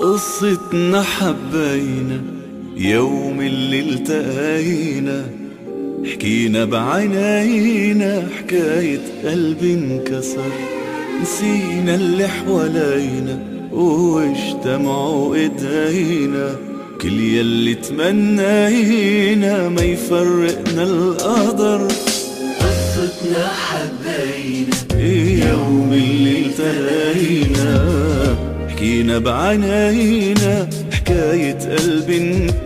قصتنا حبينا يوم اللي التقينا، حكينا بعينينا حكاية قلبي انكسر. نسينا اللي حوالينا واجتمعوا ايدينا، كل يلي تمنينا ما يفرقنا القدر. قصتنا حبينا يوم اللي التقينا، حكينا بعينينا حكاية قلبي